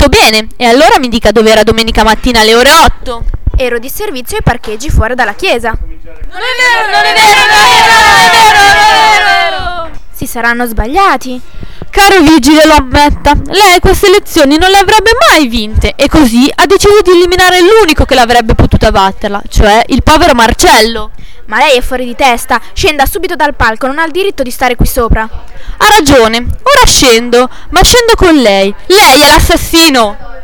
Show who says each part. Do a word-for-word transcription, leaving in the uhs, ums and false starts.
Speaker 1: Molto bene, e allora mi dica dove era domenica mattina alle ore otto.
Speaker 2: Ero di servizio ai parcheggi fuori dalla chiesa.
Speaker 1: Non è vero, non è vero, non è vero, non è vero, non è vero!
Speaker 2: Si saranno sbagliati.
Speaker 1: Caro vigile, lo ammetta, lei queste elezioni non le avrebbe mai vinte e così ha deciso di eliminare l'unico che l'avrebbe potuta batterla, cioè il povero Marcello.
Speaker 2: Ma lei è fuori di testa, scenda subito dal palco, non ha il diritto di stare qui sopra.
Speaker 1: Ha ragione, ora scendo, ma scendo con lei. Lei è l'assassino!